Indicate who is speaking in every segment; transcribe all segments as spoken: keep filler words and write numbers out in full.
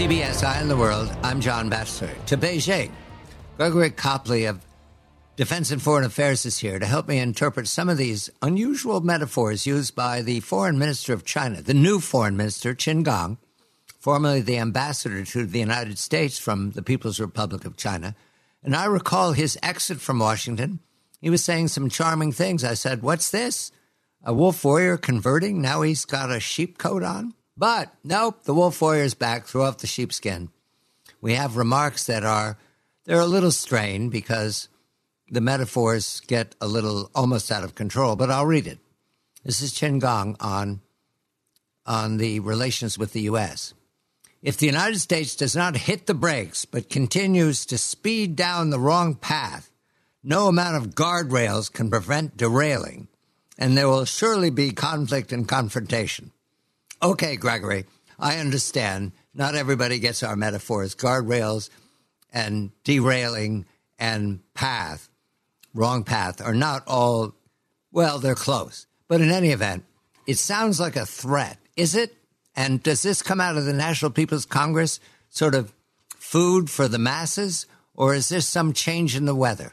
Speaker 1: B S Eye on the World, I'm John Batchelor. To Beijing, Gregory Copley of Defense and Foreign Affairs is here to help me interpret some of these unusual metaphors used by the foreign minister of China, the new foreign minister, Qin Gang, formerly the ambassador to the United States from the People's Republic of China. And I recall his exit from Washington. He was saying some charming things. I said, what's this? A wolf warrior converting? Now he's got a sheep coat on? But nope, the wolf warrior's back, throw off the sheepskin. We have remarks that are, they're a little strained because the metaphors get a little almost out of control, but I'll read it. This is Qin Gang on, on the relations with the U S. If the United States does not hit the brakes but continues to speed down the wrong path, no amount of guardrails can prevent derailing, and there will surely be conflict and confrontation. Okay, Gregory, I understand. Not everybody gets our metaphors. Guardrails and derailing and path, wrong path, are not all, well, they're close. But in any event, it sounds like a threat. Is it? And does this come out of the National People's Congress, sort of food for the masses, or is this some change in the weather?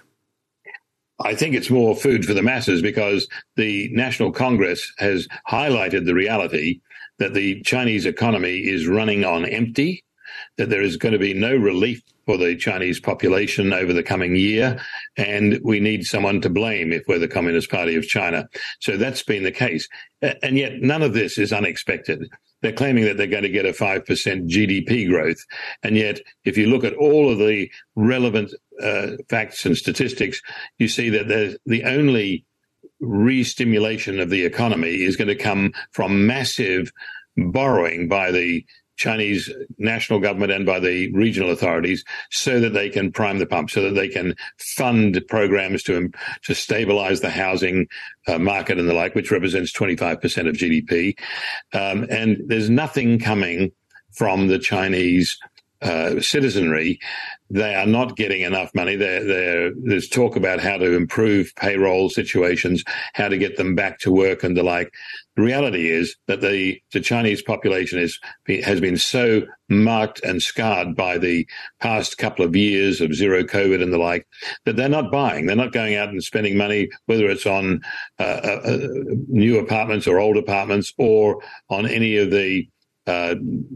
Speaker 2: I think it's more food for the masses because the National Congress has highlighted the reality that the Chinese economy is running on empty, that there is going to be no relief for the Chinese population over the coming year, and we need someone to blame if we're the Communist Party of China. So that's been the case. And yet none of this is unexpected. They're claiming that they're going to get a five percent G D P growth. And yet, if you look at all of the relevant uh, facts and statistics, you see that there's the only re-stimulation of the economy is going to come from massive borrowing by the Chinese national government and by the regional authorities so that they can prime the pump, so that they can fund programs to to stabilize the housing uh, market and the like, which represents twenty-five percent of G D P. Um, and there's nothing coming from the Chinese uh, citizenry. They are not getting enough money. They're, they're, there's talk about how to improve payroll situations, how to get them back to work and the like. The reality is that the, the Chinese population is, has been so marked and scarred by the past couple of years of zero COVID and the like that they're not buying. They're not going out and spending money, whether it's on uh, uh, new apartments or old apartments or on any of the Uh,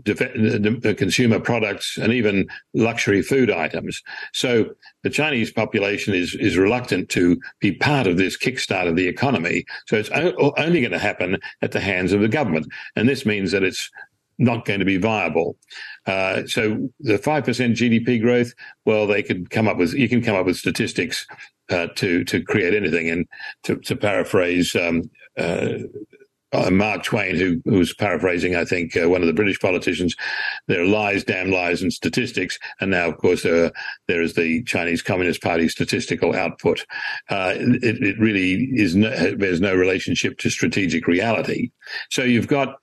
Speaker 2: def- consumer products and even luxury food items. So the Chinese population is is reluctant to be part of this kickstart of the economy. So it's o- only going to happen at the hands of the government. And this means that it's not going to be viable. Uh, so the five percent G D P growth, well, they could come up with, you can come up with statistics uh, to, to create anything. And to, to paraphrase um, uh, Uh, Mark Twain, who, who was paraphrasing, I think, uh, one of the British politicians, there are lies, damn lies, and statistics. And now, of course, uh, there is the Chinese Communist Party statistical output. Uh, it, it really is no, there's no relationship to strategic reality. So you've got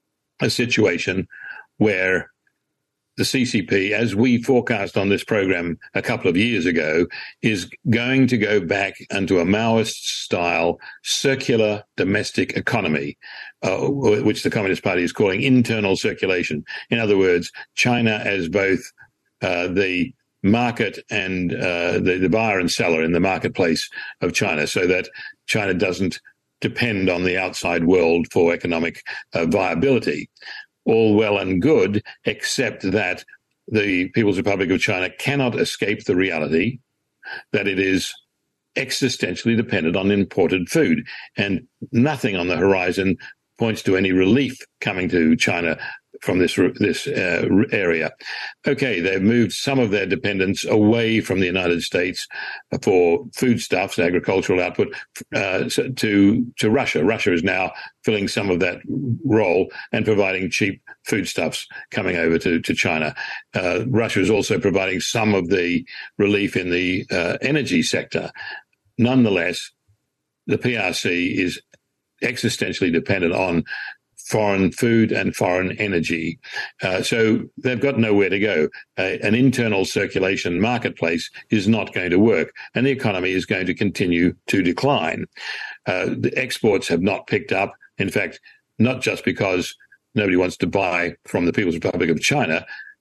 Speaker 2: a situation where the C C P, as we forecast on this program a couple of years ago, is going to go back into a Maoist-style circular domestic economy, uh, which the Communist Party is calling internal circulation. In other words, China as both uh, the market and uh, the, the buyer and seller in the marketplace of China, so that China doesn't depend on the outside world for economic uh, viability. All well and good, except that the People's Republic of China cannot escape the reality that it is existentially dependent on imported food. And nothing on the horizon points to any relief coming to China from this this uh, area. Okay, they've moved some of their dependence away from the United States for foodstuffs, agricultural output, uh, to to Russia. Russia is now filling some of that role and providing cheap foodstuffs coming over to, to China. Uh, Russia is also providing some of the relief in the uh, energy sector. Nonetheless, the P R C is existentially dependent on foreign food and foreign energy. Uh, so they've got nowhere to go. Uh, an internal circulation marketplace is not going to work, and the economy is going to continue to decline. Uh, the exports have not picked up. In fact, not just because nobody wants to buy from the People's Republic of China.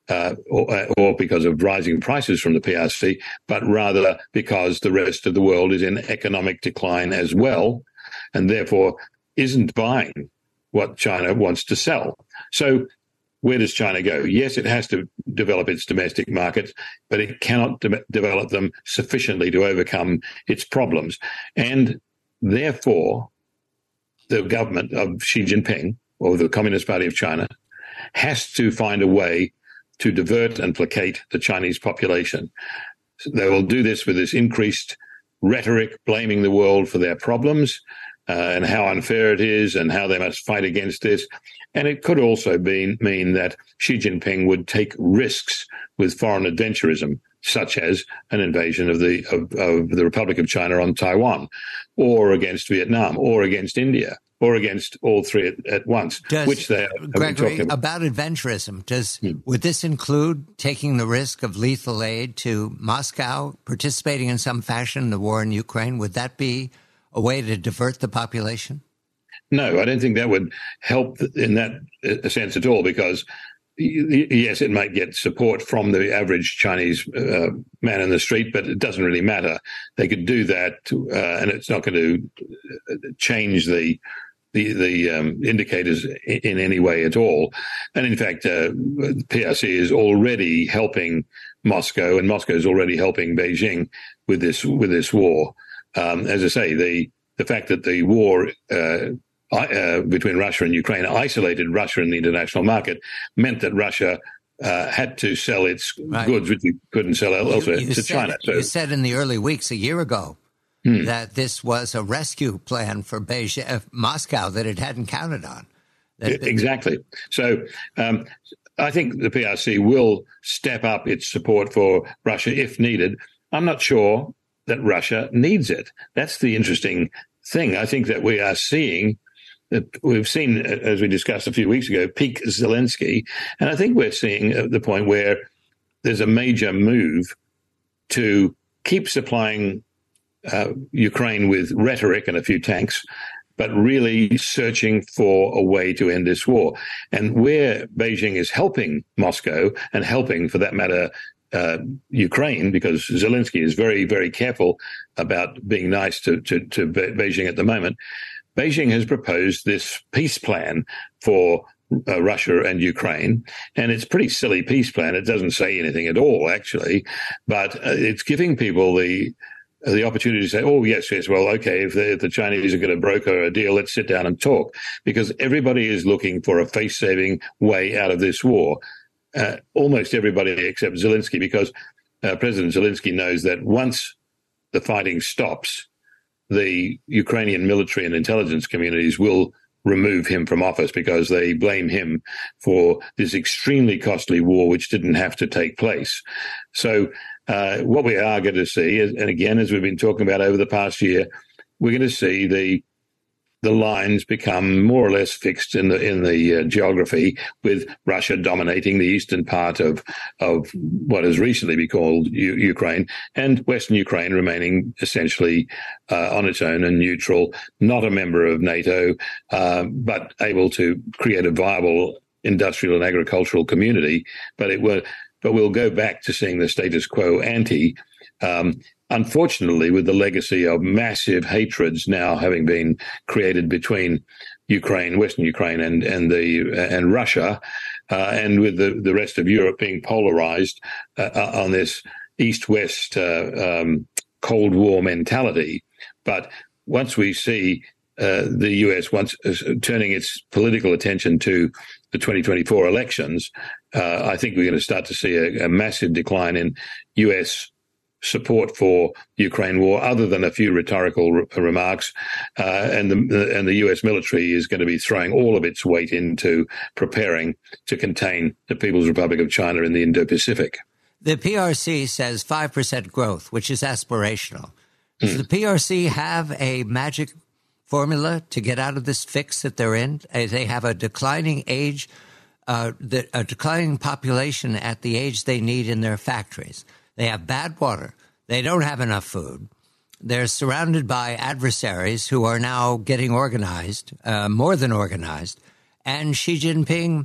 Speaker 2: uh, or, or because of rising prices from the P R C, but rather because the rest of the world is in economic decline as well, and therefore isn't buying what China wants to sell. So where does China go? Yes, it has to develop its domestic markets, but it cannot de- develop them sufficiently to overcome its problems. And therefore, the government of Xi Jinping, or the Communist Party of China, has to find a way to divert and placate the Chinese population. They will do this with this increased rhetoric, blaming the world for their problems, Uh, and how unfair it is and how they must fight against this. And it could also be, mean that Xi Jinping would take risks with foreign adventurism, such as an invasion of the of, of the Republic of China on Taiwan, or against Vietnam, or against India, or against all three at, at once,
Speaker 1: does,
Speaker 2: which they have been
Speaker 1: Gregory,
Speaker 2: talking about.
Speaker 1: about adventurism, does
Speaker 2: Hmm.
Speaker 1: would this include taking the risk of lethal aid to Moscow, participating in some fashion in the war in Ukraine? Would that be a way to divert the population?
Speaker 2: No, I don't think that would help in that sense at all, because yes, it might get support from the average Chinese uh, man in the street, but it doesn't really matter. They could do that, uh, and it's not going to change the the, the um, indicators in, in any way at all. And in fact, uh, P R C is already helping Moscow, and Moscow is already helping Beijing with this with this war. Um, as I say, the the fact that the war uh, uh, between Russia and Ukraine isolated Russia in the international market meant that Russia uh, had to sell its right. goods, which it couldn't sell elsewhere,
Speaker 1: you, you
Speaker 2: to
Speaker 1: said,
Speaker 2: China. So,
Speaker 1: you said in the early weeks a year ago hmm. that this was a rescue plan for Beijing, uh, Moscow that it hadn't counted on. That,
Speaker 2: exactly. So um, I think the P R C will step up its support for Russia if needed. I'm not sure that Russia needs it. That's the interesting thing. I think that we are seeing, that we've seen, as we discussed a few weeks ago, peak Zelensky, and I think we're seeing at the point where there's a major move to keep supplying uh, Ukraine with rhetoric and a few tanks, but really searching for a way to end this war. And where Beijing is helping Moscow, and helping, for that matter, Uh, Ukraine, because Zelensky is very, very careful about being nice to, to, to Be- Beijing at the moment. Beijing has proposed this peace plan for uh, Russia and Ukraine, and it's a pretty silly peace plan. It doesn't say anything at all, actually, but uh, it's giving people the the opportunity to say, oh, yes, yes, well, okay, if the, if the Chinese are going to broker a deal, let's sit down and talk, because everybody is looking for a face-saving way out of this war. Uh, almost everybody except Zelensky, because uh, President Zelensky knows that once the fighting stops, the Ukrainian military and intelligence communities will remove him from office, because they blame him for this extremely costly war which didn't have to take place. So uh, what we are going to see, and again, as we've been talking about over the past year, we're going to see the the lines become more or less fixed in the in the uh, geography, with Russia dominating the eastern part of of what has recently been called U- Ukraine, and Western Ukraine remaining essentially uh, on its own and neutral, not a member of NATO, uh, but able to create a viable industrial and agricultural community. But it will, but we'll go back to seeing the status quo ante. Um, Unfortunately, with the legacy of massive hatreds now having been created between Ukraine, Western Ukraine, and and the and Russia, uh, and with the, the rest of Europe being polarized uh, on this East-West uh, um, Cold War mentality. But once we see uh, the U S once uh, turning its political attention to the twenty twenty-four elections, uh, I think we're going to start to see a, a massive decline in U S support for the Ukraine war, other than a few rhetorical re- remarks, uh, and the and the U S military is going to be throwing all of its weight into preparing to contain the People's Republic of China in the Indo-Pacific.
Speaker 1: The P R C says five percent growth, which is aspirational. Does mm. the P R C have a magic formula to get out of this fix that they're in? They have a declining age, uh, the, a declining population at the age they need in their factories. They have bad water. They don't have enough food. They're surrounded by adversaries who are now getting organized, uh, more than organized. And Xi Jinping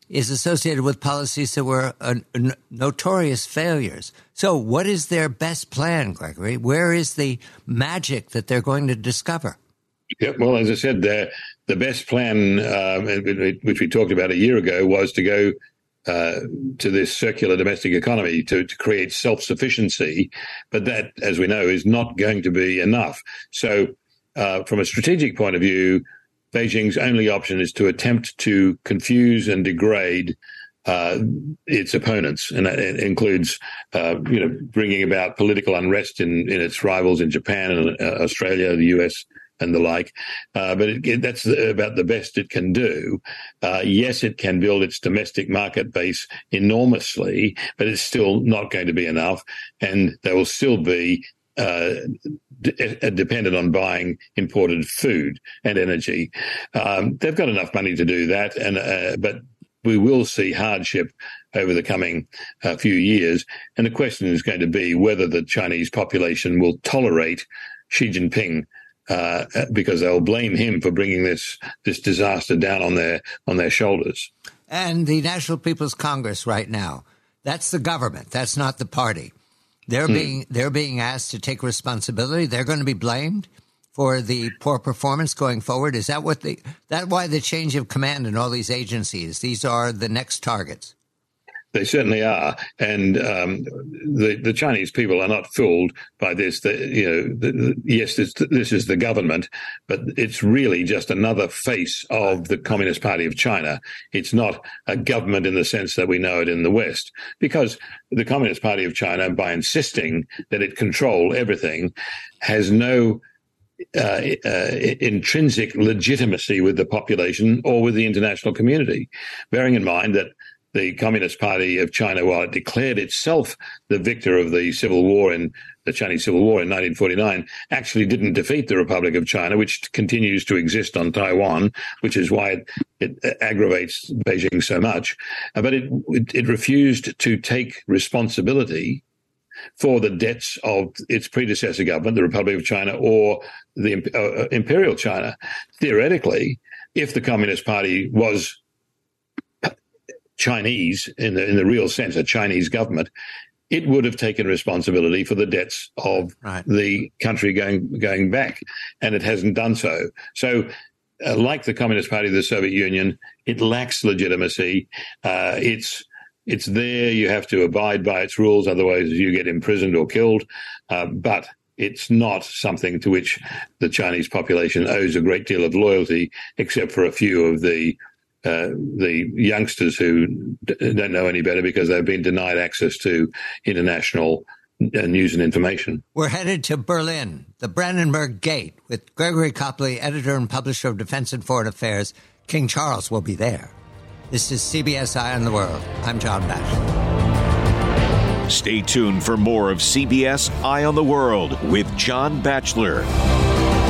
Speaker 1: is associated with policies that were uh, n- notorious failures. So what is their best plan, Gregory? Where is the magic that they're going to discover?
Speaker 2: Yeah, well, as I said, the, the best plan, uh, which we talked about a year ago, was to go uh, to this circular domestic economy to, to create self-sufficiency. But that, as we know, is not going to be enough. So uh, from a strategic point of view, Beijing's only option is to attempt to confuse and degrade uh, its opponents, and that includes, uh, you know, bringing about political unrest in, in its rivals in Japan and uh, Australia, the U S, and the like. Uh, but it, it, that's about the best it can do. Uh, yes, it can build its domestic market base enormously, but it's still not going to be enough, and they will still be Uh, d- dependent on buying imported food and energy. Um, they've got enough money to do that, and uh, but we will see hardship over the coming uh, few years. And the question is going to be whether the Chinese population will tolerate Xi Jinping, uh, because they'll blame him for bringing this this disaster down on their on their shoulders.
Speaker 1: And the National People's Congress right now, that's the government. That's not the party. They're hmm. being they're being asked to take responsibility. They're going to be blamed for the poor performance going forward. Is that what the that why the change of command in all these agencies? These are the next targets.
Speaker 2: They certainly are, and um, the the Chinese people are not fooled by this. The, you know, the, the, yes, this, this is the government, but it's really just another face of the Communist Party of China. It's not a government in the sense that we know it in the West, because the Communist Party of China, by insisting that it control everything, has no Uh, uh, intrinsic legitimacy with the population or with the international community, bearing in mind that the Communist Party of China, while it declared itself the victor of the civil war in the Chinese Civil War in nineteen forty-nine, actually didn't defeat the Republic of China, which continues to exist on Taiwan, which is why it, it aggravates Beijing so much. Uh, but it, it, it refused to take responsibility for the debts of its predecessor government, the Republic of China, or the uh, Imperial China. Theoretically, if the Communist Party was Chinese, in the, in the real sense, a Chinese government, it would have taken responsibility for the debts of right. the country going going back, and it hasn't done so. So, uh, like the Communist Party of the Soviet Union, it lacks legitimacy. Uh, it's It's there. You have to abide by its rules. Otherwise, you get imprisoned or killed. Uh, but it's not something to which the Chinese population owes a great deal of loyalty, except for a few of the uh, the youngsters who d- don't know any better because they've been denied access to international uh, news and information.
Speaker 1: We're headed to Berlin, the Brandenburg Gate, with Gregory Copley, editor and publisher of Defense and Foreign Affairs. King Charles will be there. This is C B S Eye on the World. I'm John Batchelor.
Speaker 3: Stay tuned for more of C B S Eye on the World with John Batchelor.